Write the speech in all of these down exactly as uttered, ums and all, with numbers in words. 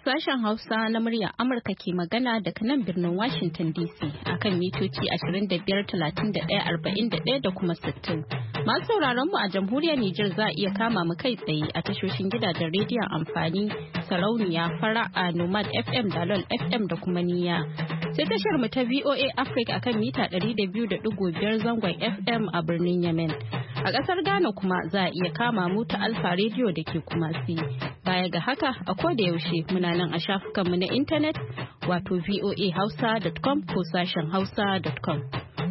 Sashen Hausa na muryar Amurka ke magana daga nan birnin Washington D C akan mitoci ashirin da biyar, talatin da ɗaya, arba'in da ɗaya da kuma sittin. Masu sauraron mu a jamhuriyar Nijar za a iya kama mu kai tsaye a tashoshin gidajen rediyon amfani, sarauniya, fara'a, Nomad F M, Dalol F M da kuma Niyya. Sai tashar mu ta V O A Africa akan mita ɗari da biyu da ɗigo biyar zangon F M a birnin Yemen. A ƙasar Ghana kuma za a iya kama mu ta Alfa Radio da ke Kumasi. Baya ga haka a koda yaushe muna nan a shafukanmu na intanet wato voa hausa dot com ko sashen hausa dot com.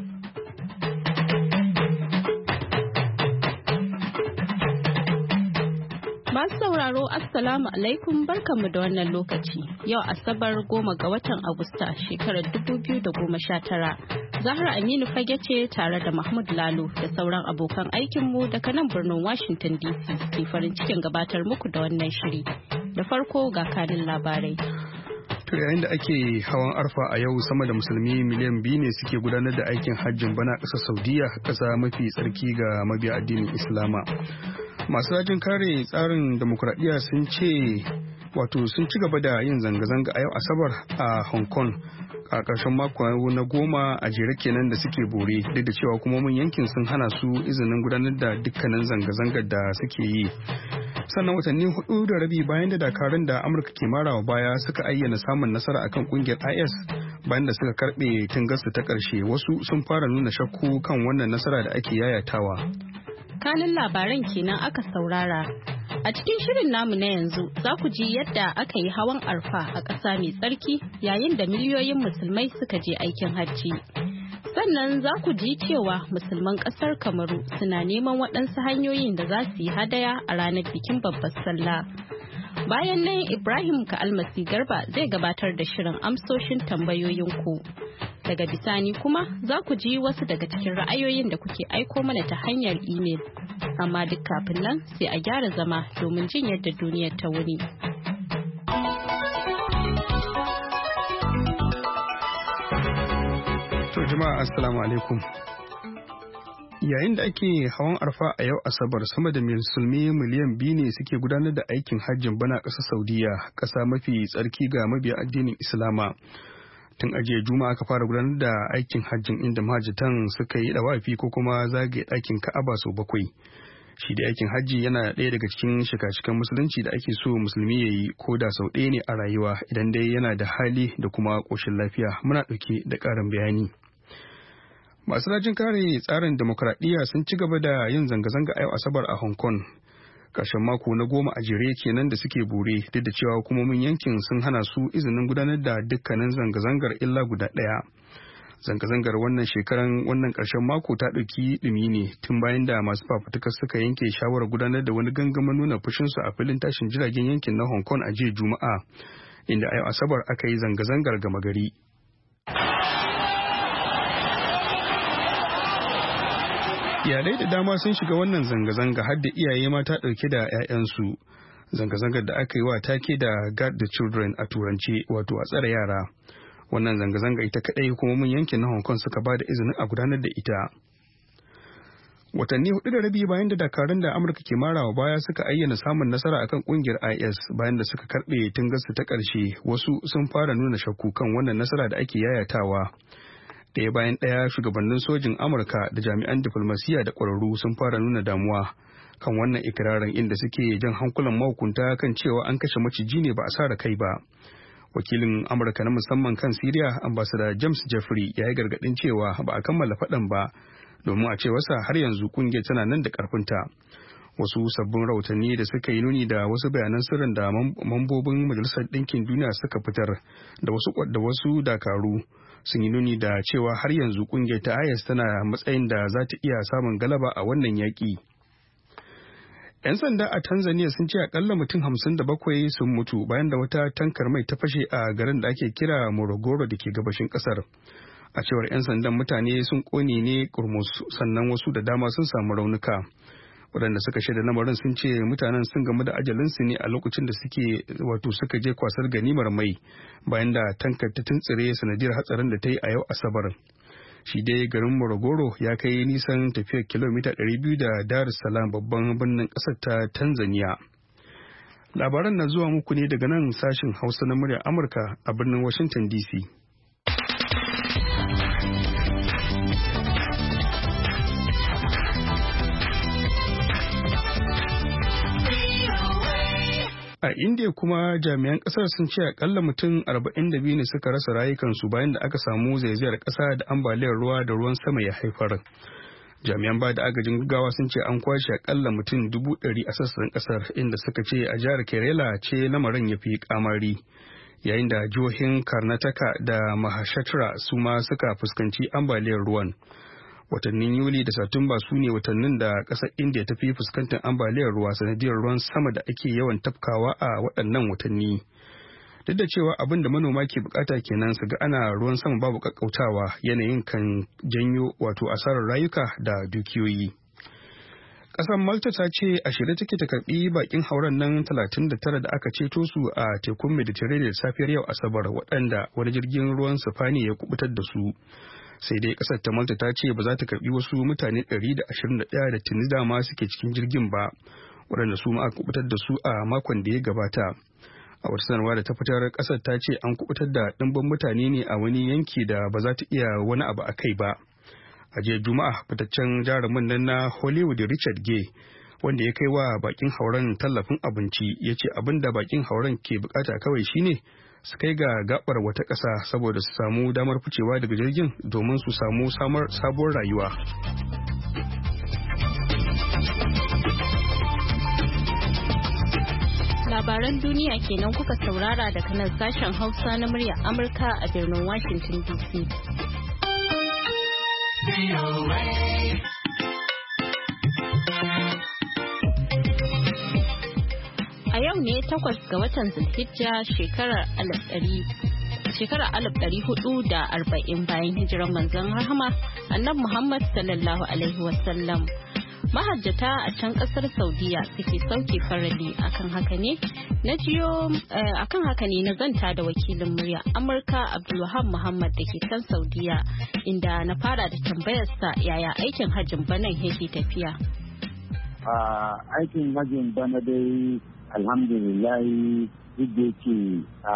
Masu sauraro Assalamu alaikum barkanmu da wannan lokaci. Yau Asabar goma ga watan Agusta shekarar dubu biyu da goma sha tara. Zahra Aminu Fage ce tare da Mahmud Lalo da sauran abokan aikinmu daga nan birnin Washington D C ke farin cikin gabatar muku da wannan shiri. Da farko ga kanin labarai. To yayin da ake hawan arfa a yau sama da musulmi miliyan biyu ne suke gudanar da aikin hajjin bana ƙasar Saudiya, ƙasa mafi tsarki ga mabiya addinin Islama. Masu rajin kare tsarin demokuraɗiyya sun ce wato sun ci gaba da yin zanga-zanga a yau Asabar a Hong Kong a ƙarshen mako na goma a jere kenan da suke bore, duk da cewa hukumomin yankin sun hana su izinin gudanar da dukkanin zanga-zangar da suke yi. Sannan watanni hudu da rabi bayan da dakarun da Amurka ke marawa baya suka ayyana samun nasara akan kungiyar I S bayan da suka karbe tungarsu ta ƙarshe, wasu sun fara nuna shakku kan wannan nasara da ake yayatawa. Kanin labaran kenan aka saurara. A cikin shirin namu na yanzu za ku ji yadda aka yi hawan arfa a ƙasa mai tsarki yayin da miliyoyin musulmai suka je aikin hajji. Sannan za ku ji cewa musulman ƙasar Kamaru suna neman waɗansu hanyoyin da za su yi hadaya a ranar bikin babbar sallah. Bayan nan Ibrahim Ka'almasi Garba zai gabatar da shirin amsoshin tambayoyinku. Daga bisani kuma za ku ji wasu daga cikin ra'ayoyin da kuke aiko mana ta hanyar imel. Amma duk kafin nan sai a gyara zama domin jin yadda duniyar ta wuni. To jama'a assalamu alaikum. Yayin da ake hawan arfa a yau Asabar, sama da musulmi miliyan biyu ne suke gudanar da aikin hajjin bana ƙasar Saudiya, ƙasa mafi tsarki ga mabiya addinin Islama. Tun a jiya Juma'a aka fara gudanar da aikin hajjin inda mahajjatan suka yi dawafi ko kuma zagaye ɗakin Ka'aba sau bakwai. Shi da aikin hajji yana ɗaya daga cikin shika-shikan musulunci da ake so musulmi ya yi ko da sau ɗaya ne a rayuwa idan dai yana da hali da kuma ƙoshin lafiya. Muna ɗauke da ƙarin bayani. Masu rajin kare tsarin demokradiyya sun ci gaba da yin zanga-zanga a yau Asabar a Hong Kong. Ƙarshen mako na goma a jere kenan da suke bore, duk da cewa hukumomin yankin sun hana su izinin gudanar da dukkanin zanga-zangar illa guda ɗaya. Zanga-zangar wannan shekaran wannan ƙarshen mako ta ɗauki ɗumi ne tun bayan da masu fafutukar suka yanke shawarar gudanar da wani gangamin nuna fushinsu a filin tashin jiragen yankin na Hong Kong a jiya Juma'a, inda a yau Asabar aka yi zanga-zangar gama gari. Iyalai da dama sun shiga wannan zanga-zanga har da iyaye mata ɗauke da 'ya'yansu. Zanga-zangar da aka yi wa take da Guard the Children a turance, wato a tsare yara. Wannan zanga-zanga ita kaɗai hukumomin yankin na Hong Kong suka ba da izinin a gudanar da ita. Watanni hudu da rabi bayan da dakarun da Amurka ke marawa baya suka ayyana samun nasara akan kungiyar I S bayan da suka karɓe tungarsu ta ƙarshe, wasu sun fara nuna shakku kan wannan nasara da ake yayatawa. Ɗaya bayan ɗaya shugabannin sojin Amurka da jami'an diflomasiyya da ƙwararru sun fara nuna damuwa kan wannan ikirarin, inda suke jan hankulan mahukunta kan cewa an kashe maciji ne ba a sare kai ba. Wakilin Amurka na musamman kan Siriya, ambassador James Jeffrey, ya yi gargaɗin cewa ba a kammala faɗan ba, domin a cewarsa har yanzu ƙungiyar tana nan da ƙarfinta. Wasu sabbin rahotanni da suka yi nuni da wasu bayanan sirrin da mambobin Majalisar Ɗinkin Duniya suka fitar da wasu da wasu dakaru sun yi nuni da cewa har yanzu kungiyar ta I S tana matsayin da za ta iya samun galaba a wannan yaƙi. 'Yan sanda a Tanzania sun ce akalla mutum hamsin da bakwai sun mutu bayan da wata tankar mai ta fashe a garin da ake kira Morogoro da ke gabashin ƙasar. A cewar 'yan sandan mutane sun ƙone ne kurmus, sannan wasu da dama sun samu raunuka. Waɗanda suka shaida lamarin sun ce mutanen sun gamu da ajalinsu ne a lokacin da suke wato suka je kwasar ganimar mai bayan da tankar ta tuntsire sanadiyar hatsarin da ta yi a yau Asabar. Shi dai garin Morogoro ya kai nisan tafiyar kilomita ɗari biyu da Dar es Salaam, babban birnin ƙasar ta Tanzania. Labaran na zuwa muku ne daga nan sashin Hausa na muryar Amurka a birnin Washington D C. A India kuma jami'an kasar sun ce akalla mutum arba'in da biyu ne suka rasa rayukansu bayan da aka samu zaizayar kasa da ambaliyar ruwa da ruwan sama ya haifar. Jami'an ba da agajin gaggawa sun ce an kwashe akalla mutum dubu ɗari a sassan kasar, inda suka ce a jihar Kerala ce lamarin ya fi kamari, yayin da jihohin Karnataka da Maharashtra su ma suka fuskanci ambaliyar ruwan. Watannin Yuli da Satumba su ne watannin da ƙasar India ta fi fuskantar ambaliyar ruwa sanadiyar ruwan sama da ake yawan tafkawa a waɗannan watanni. Duk da cewa abin da manoma ke bukata kenan su ga ana ruwan sama babu kakkautawa, yanayin kan janyo wato asarar rayuka da dukiyoyi. Ƙasar Malta ta ce a shirye take ta karɓi bakin hauren nan talatin da tara da aka ceto su a tekun Mediterranean safiyar yau Asabar, waɗanda wani jirgin ruwan sifani ya kubutar da su. Sai dai kasar ta Malta ta ce ba za ta karbi wasu mutane ɗari da ashirin da ɗaya da tuni dama suke cikin jirgin ba, waɗanda su ma aka kubutar da su a makon da ya gabata. A wata sanarwa da ta fitar, kasar ta ce an kubutar da ɗimbin mutane ne a wani yanki da ba za ta iya wani abu a kai ba. A jiya Juma'a, fitaccen jarumin nan na Hollywood Richard Gere, wanda ya kai wa bakin hauren tallafin abinci, ya ce abin da bakin hauren ke bukata kawai shine su kai ga gabar wata ƙasa saboda su samu damar ficewa daga jirgin domin su samu samar sabuwar rayuwa. Labaran duniya kenan kuka saurara daga nan sashen Hausa na muryar Amurka a birnin Washington D C. A yau ne takwas ga watan Zulhijja shekarar alif ɗari shekarar alif ɗari hudu da arba'in bayan hijirar manzon rahama annabi Muhammad sallallahu alaihi wasallam. Mahajjata a can kasar Saudiya suke sauke farali, akan haka ne na jiyo akan haka ne na zanta da wakilin murya Amurka Abdulwahab Muhammad da ke can Saudiya, inda na fara da tambayarsa yaya aikin hajjin bana yake tafiya. A aikin hajjin bana dai alhamdulillahi duk da yake a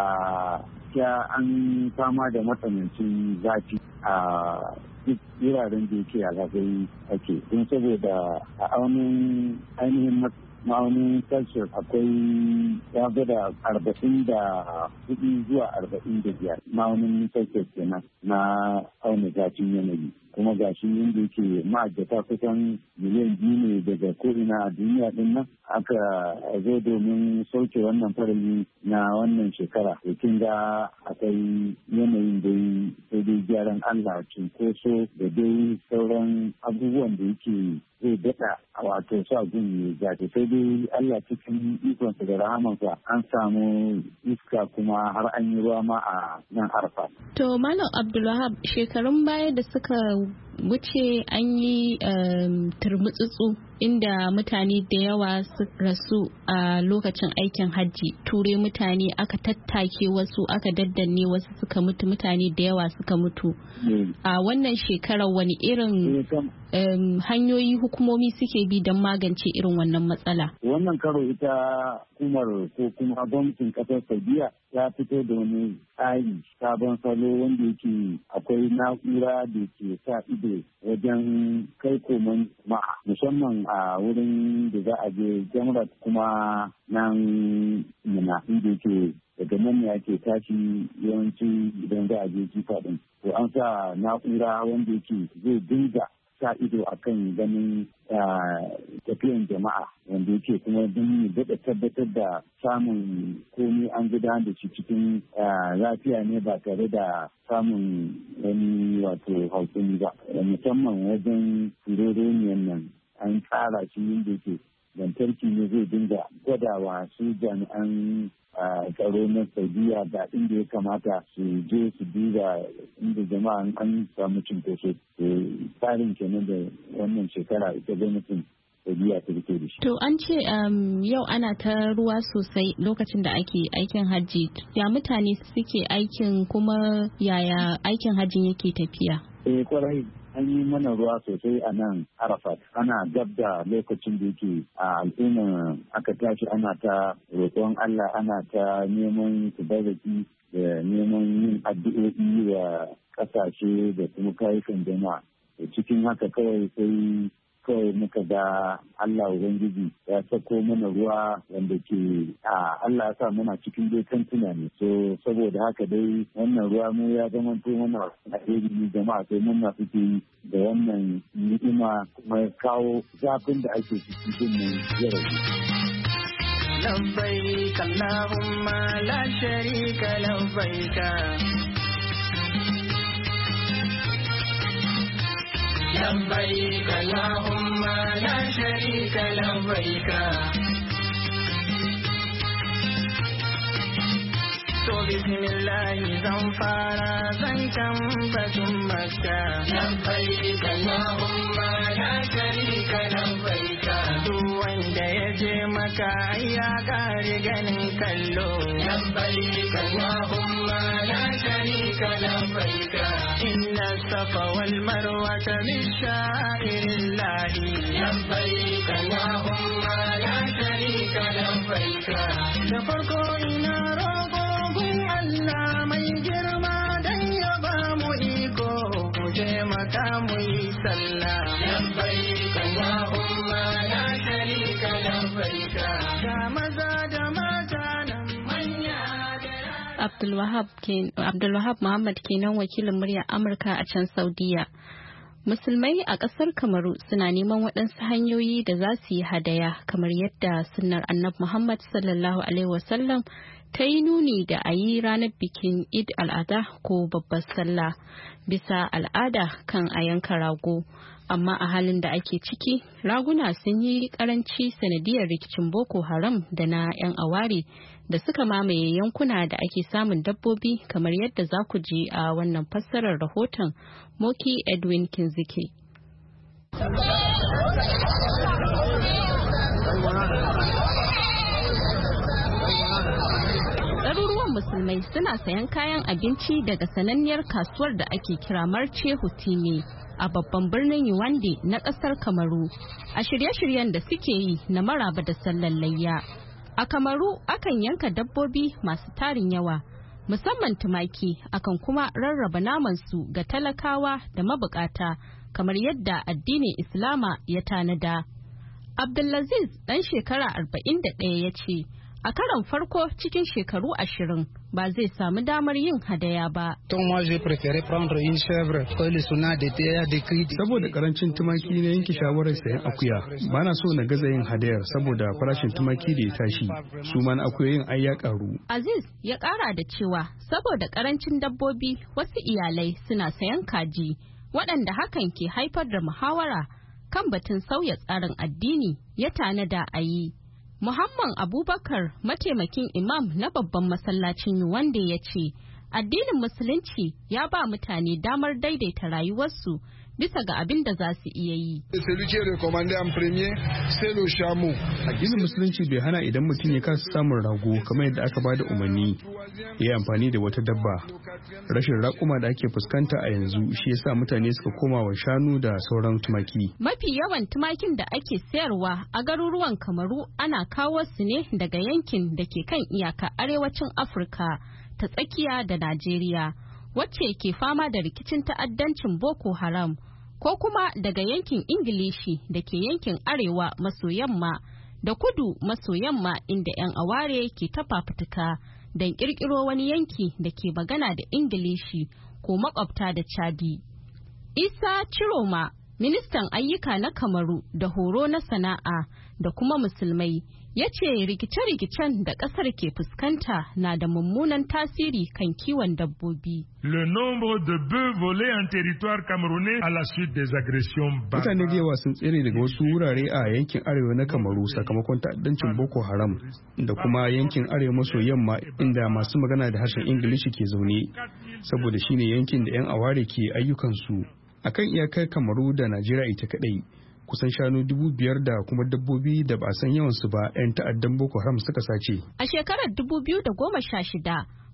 ya an fama da matsanancin zafi a duk wuraren da yake a zagaye ake don saboda a aunin ainihin ma'aunin celsius akwai ya da arba'in da hudu zuwa arba'in da biyar ma'aunin celsius kenan na auna zafin yanayi, kuma ga shi inda yake ma'aikata kusan miliyan biyu ne daga ko'ina a duniya din nan aka zo domin sauke wannan farali na wannan shekara. Kin ga akwai yanayin dai sai dai gyaran Allah, cunkoso da dai sauran abubuwan da yake zai daɗa wato sa gun ya sai dai Allah cikin ikonsa da rahamansa an samu iska kuma har an yi ruwa ma a nan Arfa. To Malam Abdulwahab, shekarun baya da suka wuce an yi turmutsutsu inda mutane da yawa su rasu a lokacin aikin hajji. Ture mutane aka tattake wasu, aka daddanne wasu suka mutu, mutane da yawa suka mutu. A wannan shekarar wani irin um, hanyoyi hukumomi suke bi don magance irin wannan matsala? Wannan karo ita hukumar ko kuma gwamnatin kasar Saudiya ya fito da wani tsari sabon salo wanda yake akwai na'ura da ke sa ido wajen kai koman jama'a, musamman a wurin da za a je jamrat kuma nan muna inda yake daga nan ne ake tashi yawanci idan za a je jifa din. To an sa na'ura wanda yake zai dinga sa ido akan ganin tafiyan jama'a wanda yake kuma don daɗa tabbatar da samun komi an gudanar da shi cikin lafiya ne ba tare da samun wani wato hausuni ba, musamman wajen turoroniyan nan an tsara shi yadda yake lantarki ne zai dinga gwadawa su jami'an tsaro na Saudiya ga inda ya kamata su je su duba inda jama'a an samu cinkoso. Tsarin kenan da wannan shekara ita gwamnatin Saudiya ta fito da shi. To an ce yau ana ta ruwa sosai lokacin da ake aikin hajji. Ya mutane suke aikin kuma yaya aikin hajjin yake tafiya? Eh kwarai an yi mana ruwa sosai a nan Arafat. Ana gab da lokacin da yake a al'umma aka tashi ana ta roƙon Allah, ana ta neman tabarraki da neman yin addu'o'i wa ƙasashe da kuma kayukan jama'a. Cikin haka kawai sai kawai muka ga Allah Ubangiji ya sako mana ruwa wanda ke a Allah ya sa muna cikin dai kantuna ne. So saboda haka dai wannan ruwa mu ya zama to mana alheri jama'a sai mun na fiti da wannan ni'ima kuma kawo zafin da ake ciki din nan ya rage. لبيك اللهم لا شريك لبيك لبيك اللهم لا شريك لبيك تو بسم الله zan fara zancen batun Makka لبيك اللهم لا شريك لبيك duk wanda ya je Makka ya kare ganin kallo لبيك اللهم لا شريك لبيك إن الصفا والمروة من شعائر الله لبيك اللهم لا شريك لبيك لفرق إنا ربكم ألا من جرما دن يبام إيكو مجيمة ميسلا لبيك اللهم لا شريك لبيك كمزاد ما كان من يادر Abdulwahab Abdulwahab Muhammad kenan wakilin muryar Amurka a can Saudiya. Musulmai a ƙasar Kamaru suna neman waɗansu hanyoyi da za su yi hadaya kamar yadda sunnar Annabi Muhammad sallallahu alaihi wasallam ta yi nuni da a yi ranar bikin Eid al-Adha ko babbar sallah bisa al'ada kan a yanka rago. Amma a halin da ake ciki, raguna sun yi karanci sanadiyar rikicin Boko Haram da na 'yan aware da suka mamaye yankuna da ake samun dabbobi kamar yadda za ku ji a wannan fassarar rahoton Moki Edwin Kinzike. Ɗaruruwan musulmai suna sayan kayan abinci daga sananniyar kasuwar da ake kira Marche Hutime a babban birnin Yaounde na ƙasar Kamaru a shirye-shiryen da suke yi na maraba da sallar layya. A Kamaru akan yanka dabbobi masu tarin yawa, musamman tumaki, akan kuma rarraba namansu ga talakawa da mabukata kamar yadda addinin Islama ya tanada. Abdulaziz ɗan shekara arba'in da ɗaya ya ce, a karon farko cikin shekaru ashirin ba zai samu damar yin hadaya ba. Saboda karancin tumaki na yanke shawarar sayan akuya, ba na so na gaza yin hadayar saboda farashin tumaki da ya tashi, su ma na akuyoyin ai ya karu. Aziz ya kara da cewa saboda karancin dabbobi wasu iyalai suna sayan kaji, waɗanda hakan ke haifar da muhawara kan batun sauya tsarin addini ya tanada a yi. Muhammad Abubakar, mataimakin imam na babban masallacin Yaounde ya ce, addinin musulunci ya ba mutane damar daidaita rayuwarsu bisa ga abin da za su iya yi. Addinin musulunci bai hana idan mutum ya kasa samun rago kamar yadda aka bada umarni ya yi amfani da wata dabba. Rashin raƙuma da ake fuskanta a yanzu shi yasa mutane suka koma wa shanu da sauran tumaki. Mafi yawan tumakin da ake sayarwa a garuruwan Kamaru ana kawo su ne daga yankin da ke kan iyaka arewacin Afirka ta tsakiya da Najeriya, wacce ke fama da rikicin ta'addancin Boko Haram, ko kuma daga yankin Ingilishi da ke yankin arewa maso yamma da kudu maso yamma inda 'yan aware ke ta fafutuka don kirkiro wani yanki da ke magana da Ingilishi ko makwabta da Chadi. Isa Chiroma, ministan ayyuka na Kamaru da horo na sana'a da kuma musulmai, ya ce rikice-rikicen da ƙasar ke fuskanta na da mummunan tasiri kan kiwon dabbobi. Le nombre de bœufs volés en territoire camerounais à la suite des agressions barbares. Mutane da yawa sun tsere daga wasu wurare a yankin arewa na Kamaru sakamakon ta'addancin Boko Haram da kuma yankin arewa maso yamma inda masu magana da harshen Ingilishi ke zaune, saboda shine yankin da 'yan aware ke ayyukansu. Akan iyakar Kamaru da Najeriya ita kadai, kusan shanu dubu biyar da kuma dabbobi da ba san yawansu ba 'yan ta'addan Boko Haram suka sace. A shekarar dubu biyu da goma sha shida,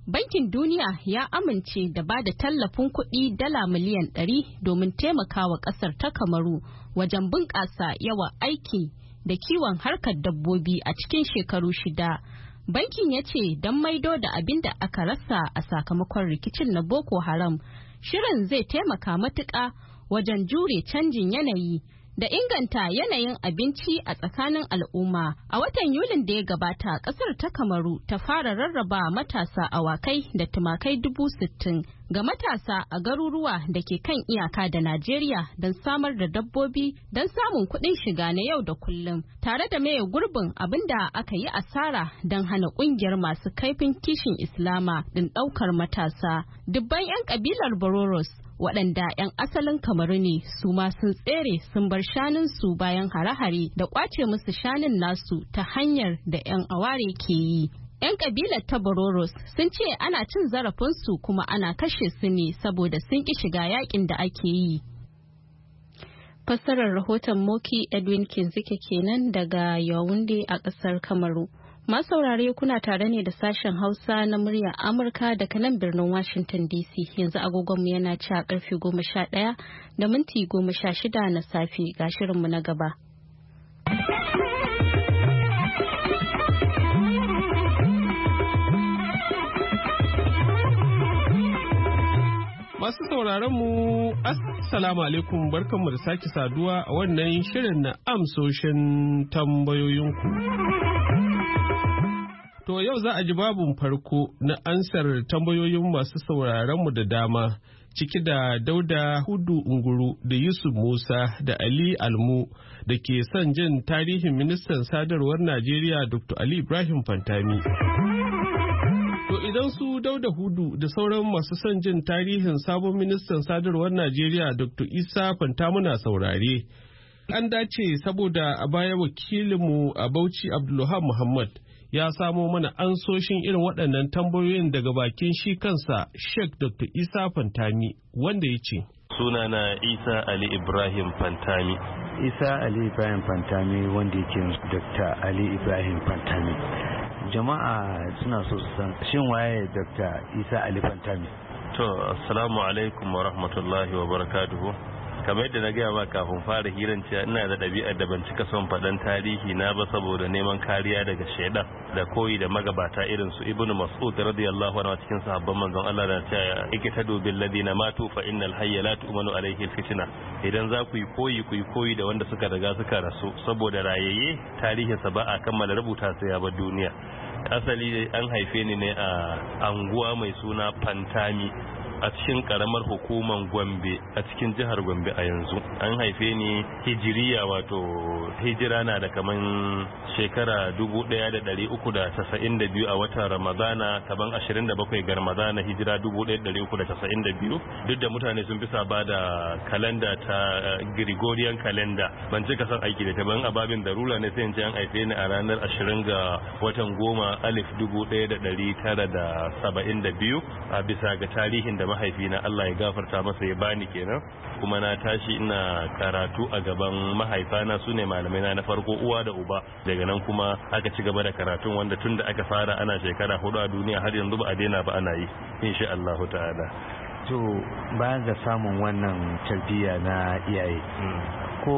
Bankin Duniya ya amince da ba da tallafin kuɗi dala miliyan ɗari domin taimakawa ƙasar ta Kamaru wajen bunƙasa yawan aiki da kiwon harkar dabbobi a cikin shekaru shida. Bankin ya ce don maido da abin da aka rasa a sakamakon rikicin na Boko Haram, shirin zai taimaka matuƙa wajen jure canjin yanayi da inganta yanayin abinci a tsakanin al'umma. A watan Yulin da ya gabata, kasar ta Kamaru ta fara rarraba matasa awakai da tumakai dubu sittin ga matasa a garuruwa da ke kan iyaka da Najeriya don samar da dabbobi don samun kuɗin shiga na yau da kullum, tare da maye gurbin abin da aka yi asara don hana ƙungiyar masu kaifin kishin Islama din ɗaukar matasa. Dubban 'yan ƙabilar Bororos waɗanda 'yan asalin Kamaru ne su ma sun tsere sun bar shanunsu bayan hare-hare da ƙwace musu shanun nasu ta hanyar da 'yan aware ke yi. 'Yan ƙabilar ta Bororos sun ce ana cin zarafinsu kuma ana kashe su ne saboda sun ƙi shiga yakin da ake yi. Fassarar rahoton Moki Edwin Kinzike kenan daga Yaounde a ƙasar Kamaru. Masu saurare kuna tare ne da sashen Hausa na muryar Amurka daga nan birnin Washington D C. Yanzu agogonmu yana ci a karfe goma sha ɗaya da minti goma sha shida na safe, ga shirinmu na gaba. Masu sauraron mu assalamu alaikum, barkanmu da sake saduwa a wannan shirin na amsoshin tambayoyinku. To yau za a ji babun farko na ansar tambayoyin masu sauraronmu da dama, ciki da Dauda Hudu Unguru da Yusuf Musa da Ali Almu da ke son jin tarihin ministan sadarwar Najeriya Doctor Ali Ibrahim Fantami. To idan su Dauda Hudu da sauran masu son jin tarihin sabon ministan sadarwar Najeriya Doctor Isa Fantami na saurare, an dace saboda a baya wakilinmu a Bauchi Abdulwahab Muhammad ya samo mana ansoshin irin waɗannan tambayoyin daga bakin shi kansa Sheikh Doctor Isa Fantami, wanda ya ce, sunana Isa Ali Ibrahim Fantami. Isa Ali Ibrahim Fantami, wanda yake Doctor Ali Ibrahim Fantami. Jama'a suna so su san shin waye Doctor Isa Ali Fantami? To, assalamu alaikum wa rahmatullahi wa barakatuhu. Kamar yadda na gaya ma kafin fara hiran cewa ina da ɗabi'ar da ban cika son faɗan tarihi na ba saboda neman kariya daga shaidan da koyi da magabata irin su Ibn Mas'ud radiyallahu anhu cikin sahabban manzon Allah da cewa ikitadu bil ladina matu fa innal hayya la tu'manu alayhi fitna. Idan za ku yi koyi ku yi koyi da wanda suka riga suka rasu, saboda rayayye tarihinsa ba a kammala rubuta sai ya bar duniya. Asali an haife ni ne a anguwa mai suna Fantami a cikin karamar hukumar Gombe a cikin jihar Gombe a yanzu. An haife ni hijiriya, wato hijira na da kaman shekara dubu ɗaya da ɗari uku da tasa'in da biyu a watan Ramadana, kaman ashirin da bakwai ga Ramadana hijira dubu ɗaya da ɗari uku da tasa'in da biyu. Duk da mutane sun fi saba da kalanda ta Gregorian calendar, ban cika son aiki da ta ban ababin darula ne sai in ce an haife ni a ranar ashirin ga watan goma alif dubu ɗaya da ɗari tara da saba'in da biyu a bisa ga tarihin da mahaifina Allah ya gafarta masa ya bani kenan. Kuma na tashi ina karatu a gaban mahaifana, su ne malamai na na farko, uwa da uba. Daga nan kuma aka ci gaba da karatun wanda tun da aka fara ana shekara hudu a duniya har yanzu ba a daina ba ana yi, insha Allah ta'ala. To bayan ga samun wannan tarbiyya na iyaye, ko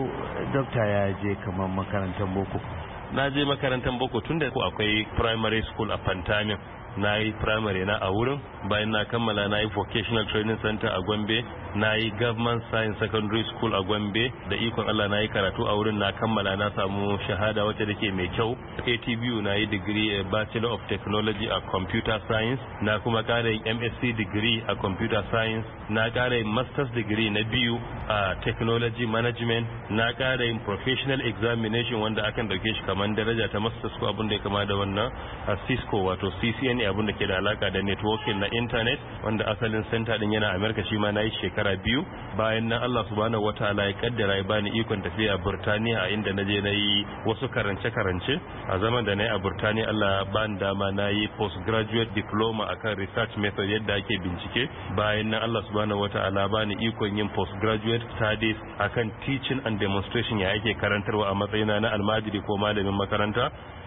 dokta ya je kamar makarantar boko? Na je makarantar boko tun da akwai primary school a Fantamin. Na yi primary na a wurin, bayan na kammala na yi vocational training center a Gombe, na yi government science secondary school a Gombe, da ikon Allah na yi karatu a wurin, na kammala na samu shahada wacce da ke mai kyau. A T B U na yi degree a bachelor of technology a computer science, na kuma kara yin M S c degree a computer science, na kara yin master's degree na biyu a technology management, na kara yin professional examination wanda akan dauke shi kamar daraja ta master's ko abin da ya kama da wannan a Cisco, wato C C N A, abin da ke da alaka da networking na internet, wanda asalin center din yana America. Shi ma nayi shekara biyu. Bayan nan Allah subhanahu wataala ya kaddara ya bani ikon tafiya Burtaniya, a inda naje nayi wasu karance karance. A zaman da nayi a Burtaniya Allah bani dama nayi postgraduate diploma akan research method, yadda ake bincike. Bayan nan Allah subhanahu wataala bani ikon yin postgraduate studies akan teaching and demonstration, ya ake karantarwa a matsayina na almajiri ko malamin makaranta.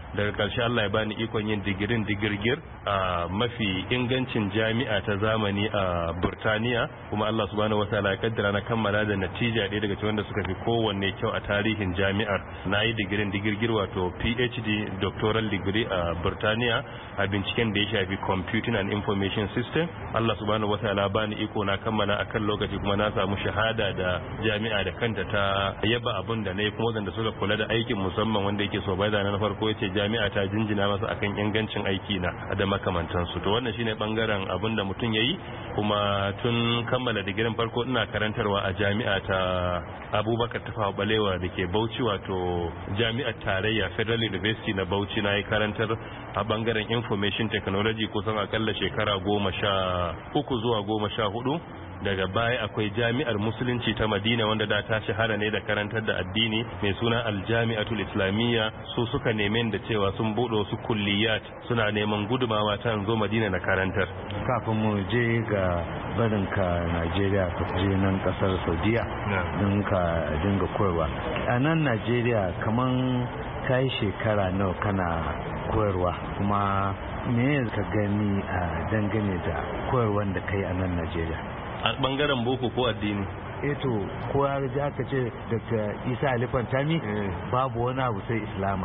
daga ƙarshe Allah ya bani ikon yin digirin digirgir a mafi ingancin jami'a ta zamani a Burtaniya, kuma Allah subhanahu wataala ya kaddara na kammala da natija ɗaya daga cikin wanda suka fi kowanne kyau a tarihin jami'ar. Na yi digirin digirgir wato P H D doctoral degree a Burtaniya a binciken da ya shafi computing and information system. Allah subhanahu wataala bani iko na kammala akan lokaci, kuma na samu shahada da jami'a da kanta ta yaba abin da na yi, kuma wanda suka kula da aikin musamman wanda yake so bai da na farko yace jami'a ta jinjina masa akan ingancin aiki na da makamantansu. To wannan shine bangaren abin da mutum yayi, kuma tun kammala digirin farko ina karantarwa a jami'a ta Abubakar Tafawa Balewa da ke Bauchi, wato jami'ar tarayya Federal University na Bauchi. Na yi karantar a bangaren information technology kusan akalla shekara goma sha uku zuwa goma sha hudu. Daga baya akwai jami'ar musulunci ta Madina wanda da ta shahara ne da karantar da addini mai suna Aljami'atul Islamiyya. Su suka nemen da cewa sun bude wasu kulliyat, suna neman gudumawa ta zo Madina na karantar. Kafin mu je ga barin ka Najeriya ka je nan kasar Saudiya don ka dinga koyarwa a nan Najeriya, kaman kai shekara nawa kana koyarwa, kuma me ka gani a dangane da koyarwan da kai a nan Najeriya? A bangaren boko ko addini? eto ko ya ji aka ce Doctor Isa Ali Fantami babu wani abu sai Islama.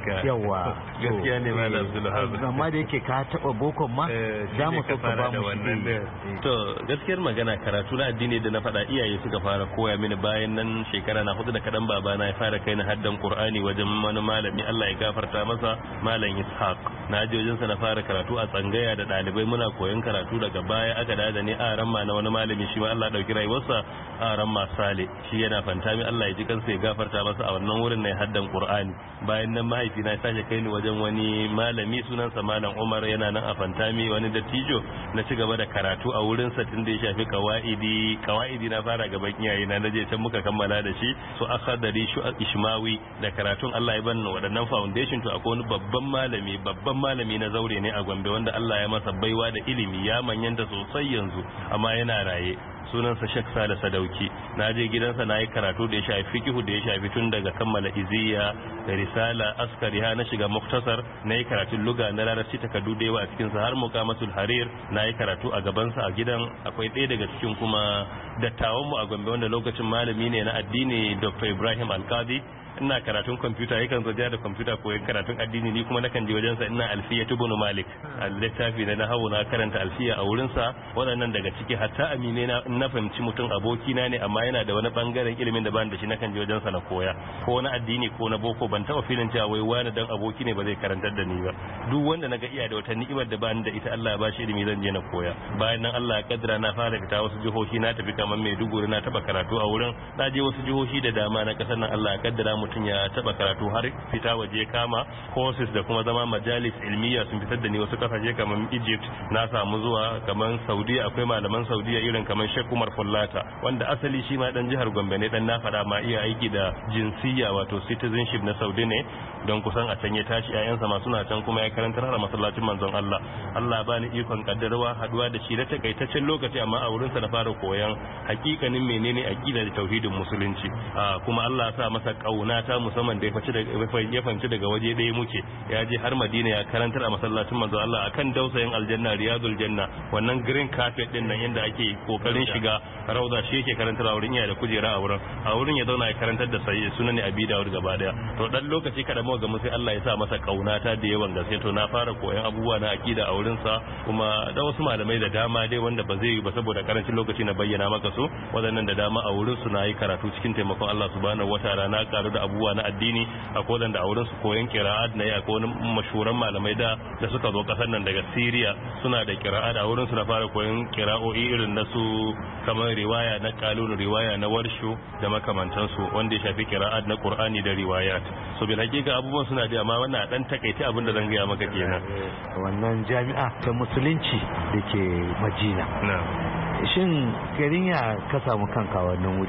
Yawa gaskiya ne ma Abdulwahab, amma da yake ka taba bokon ma za mu so ka ba mu shi. To gaskiyar magana, karatu na addini da na faɗa iyaye suka fara koya mini. Bayan nan shekara na hudu da kadan babana ya fara kai na haddan Qur'ani wajen wani malami, Allah ya gafarta masa, Malam Ishaq. Na je wajen sa na fara karatu a tsangaya da ɗalibai, muna koyon karatu. Daga baya aka da ni a ramma na wani malami, shi ma Allah ya dauki rayuwarsa, a ramma Sale, shi yana Fantami, Allah ya ji kansa ya gafarta masa. A wannan wurin na haddan Qur'ani. Bayan nan mahaifina ya sake kai ni wajen wani malami sunansa Malam Umar, yana nan a Fantami, wani dattijo. Na ci gaba da karatu a wurin sa tun da ya shafi kawaidi kawaidi na fara gaban iyaye na, naje can muka kammala da shi. So akhdari shu Ishmawi da karatun Allah ya bani waɗannan foundation. To akwai wani babban malami babban malami na zaure ne a Gombe, wanda Allah ya masa baiwa da ilimi, ya manyanta sosai yanzu amma yana raye, sunansa Sheikh Sale Sadauki. Na je gidansa na yi karatu da ya shafi fikihu, da ya shafi tun daga kammala iziya da risala, askari, ha na shiga muktasar. Na yi karatun luga na larabci, takardu da yawa a cikinsa, har muqamatul harir na yi karatu a gabansa a gidan. Akwai ɗaya daga cikin kuma dattawanmu a Gombe wanda lokacin malami ne na addini, Doctor Ibrahim Alkadi. Ina karatun kwamfuta, yakan zo da kwamfuta koyon karatun addini, ni kuma nakan je wajensa ina alfiya ibn Malik, a littafi na nahawu na karanta alfiya a wurinsa. Waɗannan daga ciki hatta amine na na fahimci mutum abokina ne, amma yana da wani bangaren ilimin da ban da shi, nakan je wajensa na koya, ko na addini ko na boko. Ban taɓa filin cewa wai wani dan aboki ne ba zai karantar da ni ba. Duk wanda naga iya da wata ni'imar da ban da ita, Allah ya bashi ilimi, zan je na koya. Bayan nan Allah ya kaddara na fara fita wasu jihohi, na tafi kamar Maiduguri, na taɓa karatu a wurin. Na je wasu jihohi da dama na ƙasar nan, Allah ya kaddara mutum ya taba karatu har fita waje, kama courses da kuma zama majalis ilmiya sun fitar da ni wasu kasashe kamar Egypt. Na samu zuwa kamar Saudiya, akwai malaman Saudiya irin kamar Sheikh Umar Fullata, wanda asali shi ma dan jihar Gombe ne, dan na fada ma iya aiki da jinsiyya wato citizenship na Saudi ne, don kusan a can ya tashi, ƴaƴansa ma suna can, kuma ya karantar har masallacin manzon Allah. Allah ba ni ikon kaddarwa haduwa da shi da takaitaccen lokaci, amma a wurin sa na fara koyan hakikanin menene aqida da tauhidin musulunci. Kuma Allah ya sa masa kauna ta musamman da ya fahimci daga waje ɗaya muke. Ya je har Madina ya karantar a masallacin manzo Allah akan dausayin aljanna, riyadul janna, wannan green carpet din nan yanda ake kokarin shiga rauda, shi yake karantar a wurin, iya da kujera a wurin a wurin ya zauna ya karantar da sai sunan Abi Dawud gaba daya. To dan lokaci kada mu ga mu sai Allah ya sa masa kaunata da yawan gaske. To na fara koyan abubuwa na akida a wurin sa, kuma da wasu malamai da dama dai wanda ba zai yi ba saboda karancin lokaci na bayyana maka su. Wadannan da dama a wurin su na yi karatu cikin taimakon Allah subhanahu wataala, na karu da abubuwa na addini. Akwai wanda a wurin su koyon qira'at na, akwai wani mashuran malamai da da suka zo kasar nan daga Syria, suna da qira'at a wurin su na fara koyon qira'o'i irin na su kamar riwaya na Qalun, riwaya na Warshu da makamantan su, wanda ya shafi qira'at na Qur'ani da riwayat. So bil hakika abubuwan suna da, amma wannan dan takaice abin da zan ga maka kenan. Wannan jami'a ta musulunci dake Madina, shin garin ya ka samu kanka wannan wuri?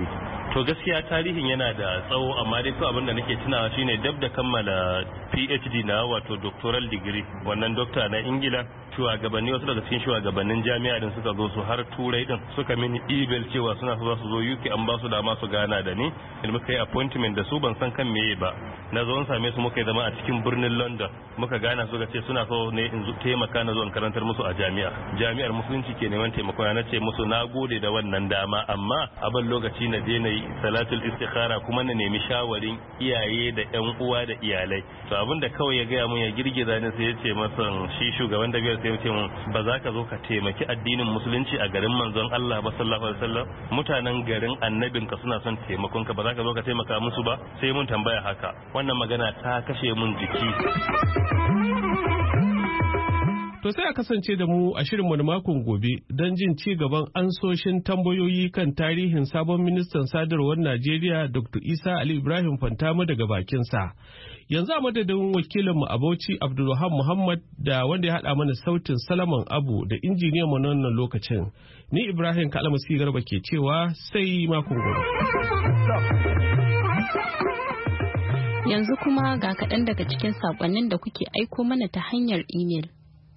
to gaskiya tarihin yana da tsawo amma dai ko abin da nake tunawa shine dab da kammala PhD na wato doctoral degree wannan doctor na Ingila shugabanni wasu daga cikin shugabannin jami'a din suka zo su har turai din suka mini email cewa suna so su zo U K an ba su dama su gana da ni in muka yi appointment da su ban san kan meye ba na zo in same su muka yi zama a cikin birnin London muka gana suka ce suna so ne in taimaka na zo in karantar musu a jami'a jami'ar musulunci ke neman taimako na ce musu na gode da wannan dama amma abin lokaci na je na yi salatul istikhara kuma na nemi shawarin iyaye da yan uwa da iyalai to abin da kawai ya gaya mun ya girgiza ni sai ya ce masa shi shugaban da biyar sai ya ce mun ba za ka zo ka taimaki addinin musulunci a garin manzon Allah ba sallallahu alaihi wasallam mutanen garin annabinka suna son taimakon ka ba za ka zo ka taimaka musu ba sai mun tambaya haka wannan magana ta kashe mun jiki. To sai a kasance da mu a shirinmu na makon gobe don jin ci gaban ansoshin tambayoyi kan tarihin sabon ministan sadarwar Najeriya Doctor Isa Ali Ibrahim Fantama daga bakinsa. Yanzu a madadin wakilinmu a Bauchi Abdulwahab Muhammad da wanda ya haɗa mana sautin Salaman Abu da injiniyan mu wannan lokacin. Ni Ibrahim Kalamusi Garba ke cewa sai makon gobe. Yanzu kuma ga kaɗan daga cikin saƙonnin da kuke aiko mana ta hanyar imel.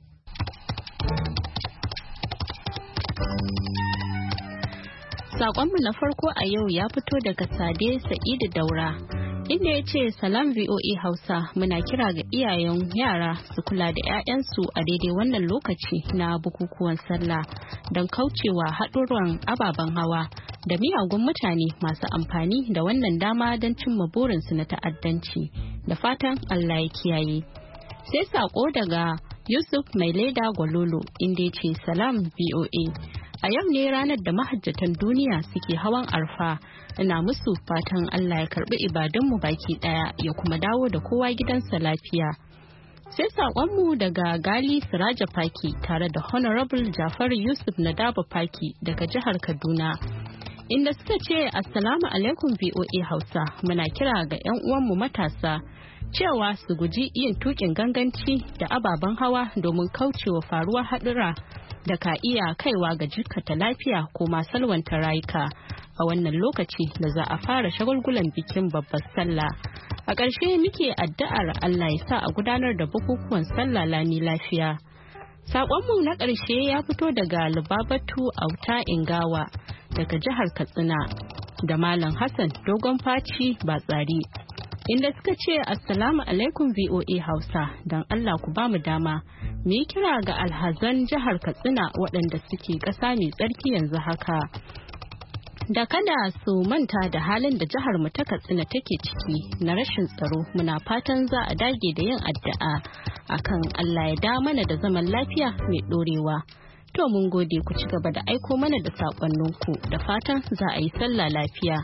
Saƙonmu na farko a yau ya fito daga Sade Sa'idu Daura, inda ya ce salam V O A Hausa muna kira ga iyayen yara su kula da 'ya'yansu a daidai wannan lokaci na bukukuwan sallah don kaucewa haɗurran ababen hawa da miyagun mutane masu amfani da wannan dama don cimma burinsu na ta'addanci da fatan Allah ya kiyaye. Sai saƙo daga Yusuf Mai Leda Gwalolo inda ya ce salam V O A. A yau ne ranar da mahajjatan duniya suke hawan arfa, ina musu fatan Allah ya karbi ibadunmu baki daya ya kuma dawo da kowa gidansa lafiya. Sai saƙonmu daga Gali Siraja Faki tare da Honorable Jafar Yusuf Nadaba Faki daga jihar Kaduna. Inda suka ce Assalamu alaikum V O A Hausa, muna kira ga 'yan uwanmu matasa cewa su guji yin tukin ganganci da ababen hawa domin kaucewa faruwar haɗura da ka iya kaiwa ga jikkata lafiya ko salwanta rayuka a wannan lokaci da za a fara shagulgulan bikin babbar sallah. A ƙarshe muke addu'ar Allah ya sa a gudanar da bukukuwan sallah lami lafiya. Saƙonmu na ƙarshe ya fito daga Lubabatu Auta Ingawa daga jihar Katsina da Malam Hassan Dogon Faci Batsari, inda suka ce Assalamu alaikum V O A Hausa, don Allah ku ba mu dama mu yi kira ga alhazan jihar Katsina waɗanda suke ƙasa mai tsarki yanzu haka da kada su manta da halin da jihar mu ta Katsina take ciki na rashin tsaro. Muna fatan za a dage da yin addu'a akan Allah ya da mana da zaman lafiya mai ɗorewa. To mun gode, ku ci gaba da aiko mana da saƙonninku da fatan za a yi sallah lafiya.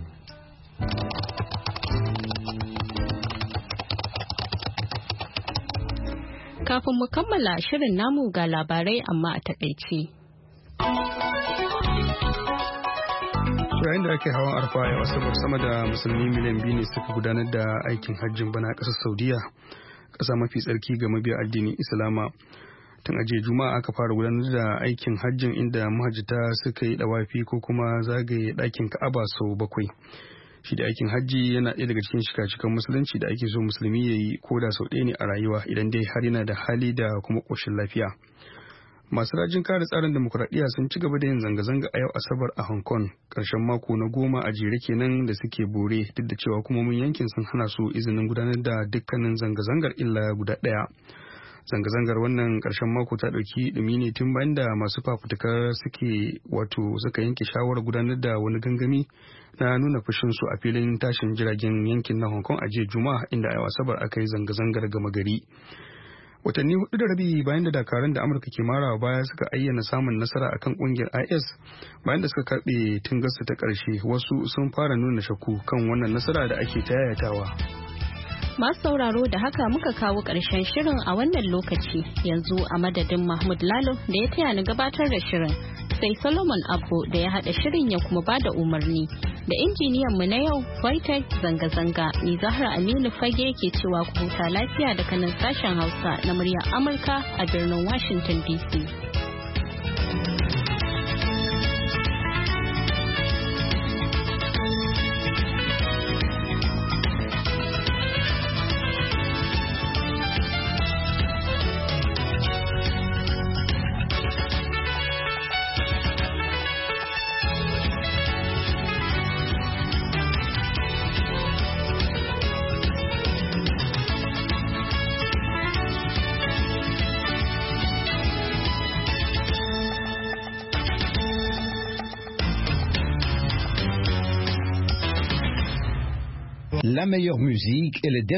Kafin mu kammala shirin namu ga labarai amma a takaice. Yayin da ake hawan arfa yau asabar sama da musulmi miliyan biyu ne suka gudanar da aikin hajjin bana ƙasar Saudiya, ƙasa mafi tsarki ga mabiya addinin Islama. Tun a jiya Juma'a aka fara gudanar da aikin hajjin inda mahajjata suka yi dawafi ko kuma zagaye ɗakin Ka'aba sau bakwai. Shi da aikin hajji yana ɗaya daga cikin shika-shikan musulunci da ake so musulmi ya yi ko da sau ɗaya ne a rayuwa idan dai har yana da hali da kuma ƙoshin lafiya. Masu rajin kare tsarin demokuraɗiyya sun ci gaba da yin zanga-zanga a yau Asabar a Hong Kong, ƙarshen mako na goma a jere kenan da suke bore duk da cewa hukumomin yankin sun hana su izinin gudanar da dukkanin zanga-zangar illa guda ɗaya. Zanga-zangar wannan ƙarshen mako ta ɗauki ɗumi ne tun bayan da masu fafutukar suke wato suka yanke shawarar gudanar da wani gangami na nuna fushinsu a filin tashin jiragen yankin na Hong Kong a jiya Juma'a, inda a Asabar aka yi zanga-zangar gama gari. Watanni hudu da rabi bayan da dakarun da Amurka ke marawa baya suka ayyana samun nasara akan kungiyar I S bayan da suka karɓe tungarsu ta ƙarshe, wasu sun fara nuna shakku kan wannan nasara da ake ta yayatawa. Masu sauraro da haka muka kawo ƙarshen shirin a wannan lokaci. Yanzu a madadin Mahmud Lalo da ya taya ni gabatar da shirin, sai Solomon Abbo da ya haɗa shirin ya kuma ba da umarni, da injiniyan mu na yau Voitech zanga-zanga. Ni Zahra Aminu Fage ke cewa ku huta lafiya daga nan sashen Hausa na muryar Amurka a birnin Washington D C. la meilleure musique et les